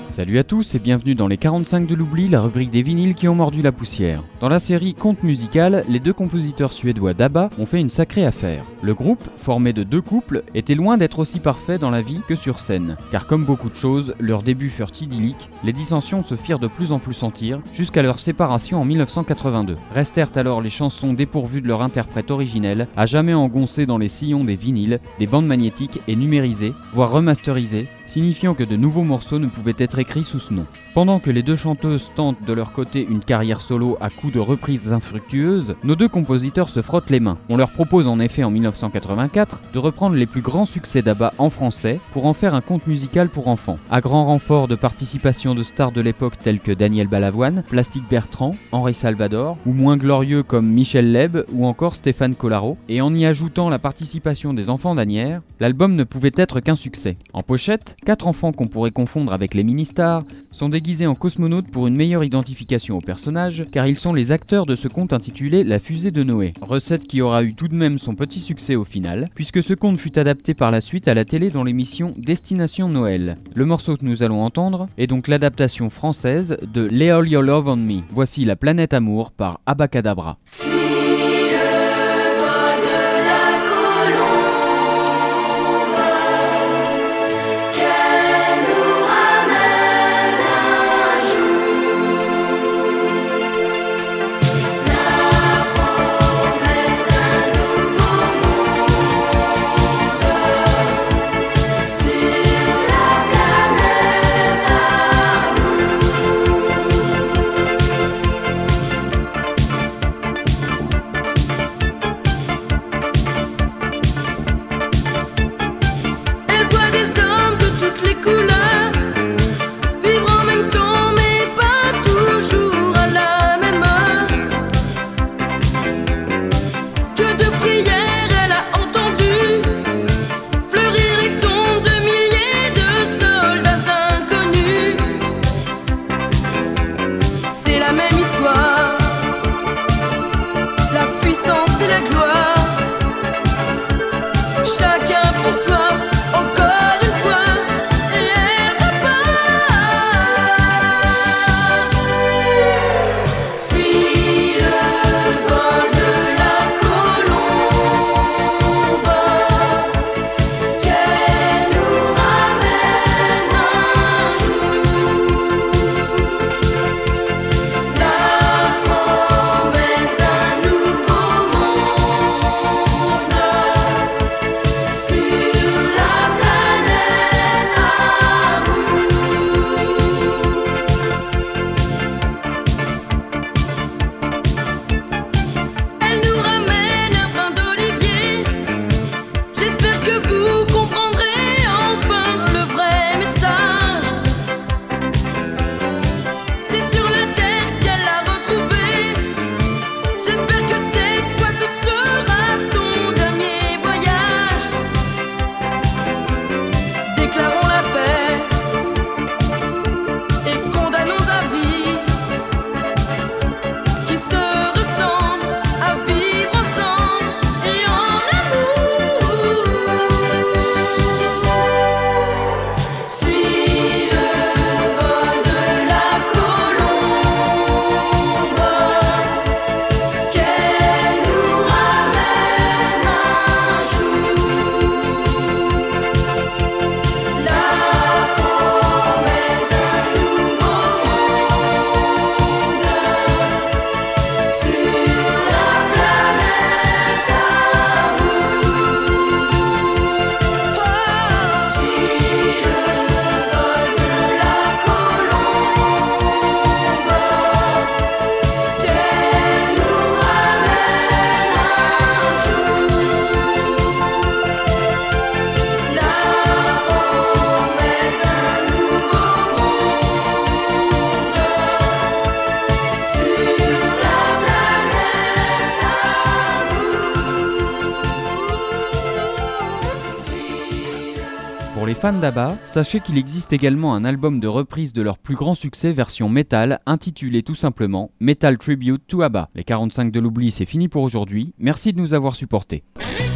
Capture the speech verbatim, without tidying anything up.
Salut à tous et bienvenue dans les quarante-cinq de l'oubli, la rubrique des vinyles qui ont mordu la poussière. Dans la série Conte musical, les deux compositeurs suédois d'ABBA ont fait une sacrée affaire. Le groupe, formé de deux couples, était loin d'être aussi parfait dans la vie que sur scène. Car comme beaucoup de choses, leurs débuts furent idylliques, les dissensions se firent de plus en plus sentir, jusqu'à leur séparation en mille neuf cent quatre-vingt-deux. Restèrent alors les chansons dépourvues de leur interprète originel, à jamais engoncées dans les sillons des vinyles, des bandes magnétiques et numérisées, voire remasterisées, signifiant que de nouveaux morceaux ne pouvaient être écrits sous ce nom. Pendant que les deux chanteuses tentent de leur côté une carrière solo à coups de reprises infructueuses, nos deux compositeurs se frottent les mains. On leur propose en effet en mille neuf cent quatre-vingt-quatre de reprendre les plus grands succès d'ABBA en français pour en faire un conte musical pour enfants. À grand renfort de participation de stars de l'époque tels que Daniel Balavoine, Plastique Bertrand, Henri Salvador, ou moins glorieux comme Michel Leb ou encore Stéphane Collaro, et en y ajoutant la participation des enfants d'Asnières, l'album ne pouvait être qu'un succès. En pochette, quatre enfants qu'on pourrait confondre avec les mini-stars sont déguisés en cosmonautes pour une meilleure identification aux personnages, car ils sont les acteurs de ce conte intitulé La fusée de Noé. Recette qui aura eu tout de même son petit succès au final, puisque ce conte fut adapté par la suite à la télé dans l'émission Destination Noël. Le morceau que nous allons entendre est donc l'adaptation française de Lay All Your Love on Me. Voici La planète amour par Abacadabra. Pour les fans d'ABBA, sachez qu'il existe également un album de reprise de leur plus grand succès version métal intitulé tout simplement Metal Tribute to ABBA. Les quarante-cinq de l'oubli, c'est fini pour aujourd'hui. Merci de nous avoir supportés.